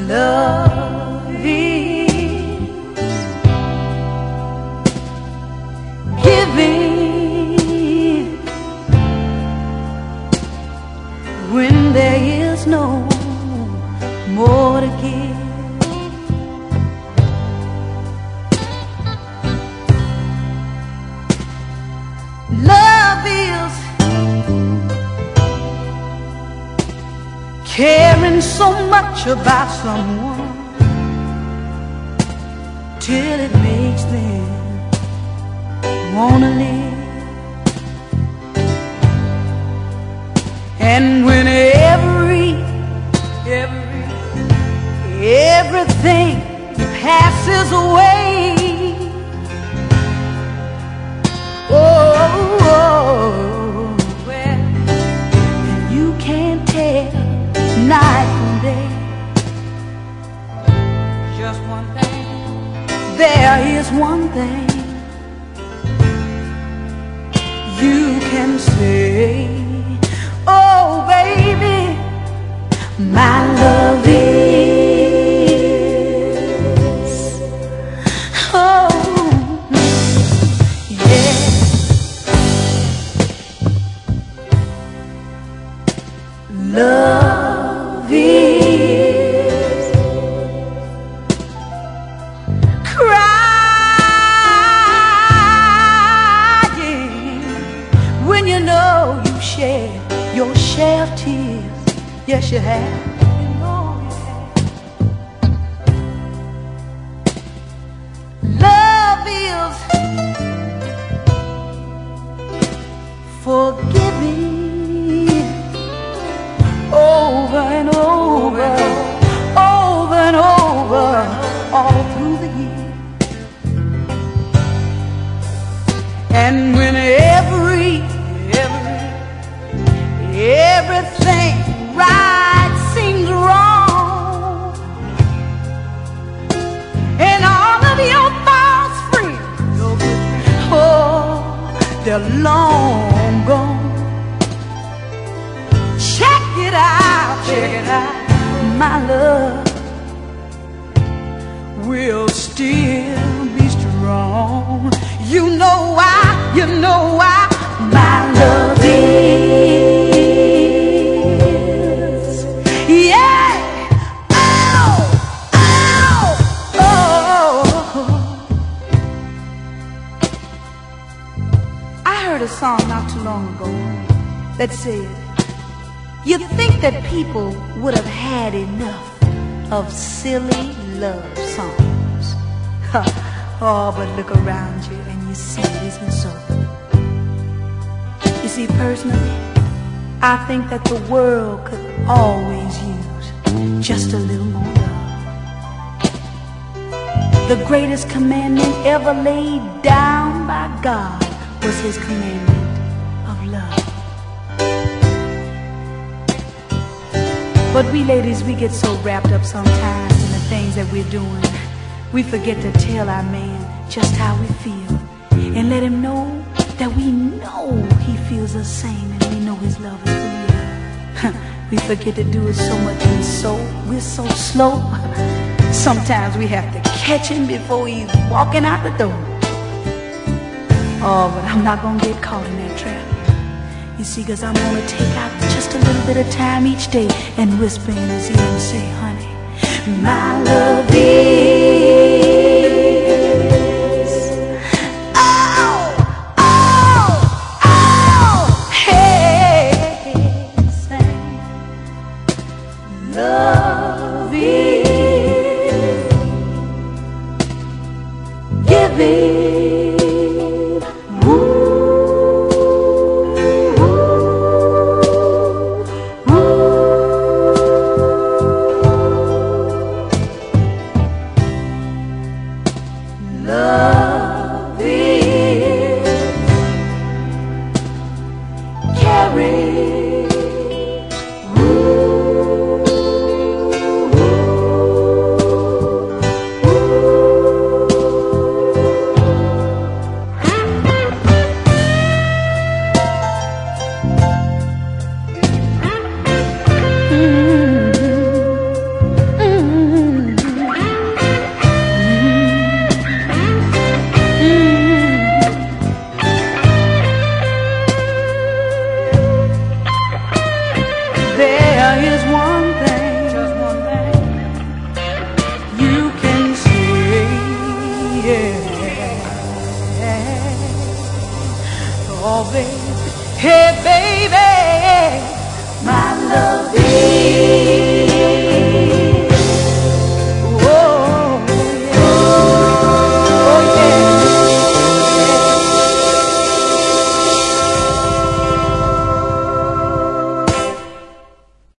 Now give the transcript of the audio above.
Love is giving when there is no more to give. Love is caring so much about someone till it makes them wanna live. And when everything passes away, well, you can't tell night from day. Just one thing, there is one thing you can say. Oh baby, my love is, oh yeah, love is crying when you know you share your share of tears. Yes, you have. You know you have. Love is forgiving over and over, over and over, all through the year. And when everything right seems wrong, and all of your thoughts free, oh, they're long gone. Check it out, my love will still be strong. You know why, my love is, yeah, oh, oh, oh. I heard a song not too long ago that said, you'd think that people would have had enough of silly love songs. Oh, but look around you and you see it isn't so. You see, personally, I think that the world could always use just a little more love. The greatest commandment ever laid down by God was His commandment of love. But we ladies, we get so wrapped up sometimes in the things that we're doing, we forget to tell our man just how we feel and let him know that we know he feels the same and we know his love is real. We forget to do it so much and we're so slow. Sometimes we have to catch him before he's walking out the door. Oh, but I'm not gonna get caught in that trap. You see, cause I'm gonna take out just a little bit of time each day and whisper in his ear and say, honey, my love is, oh, oh, oh, hey, sing. Love is giving. Love is caring. Oh, baby, hey, baby, my love is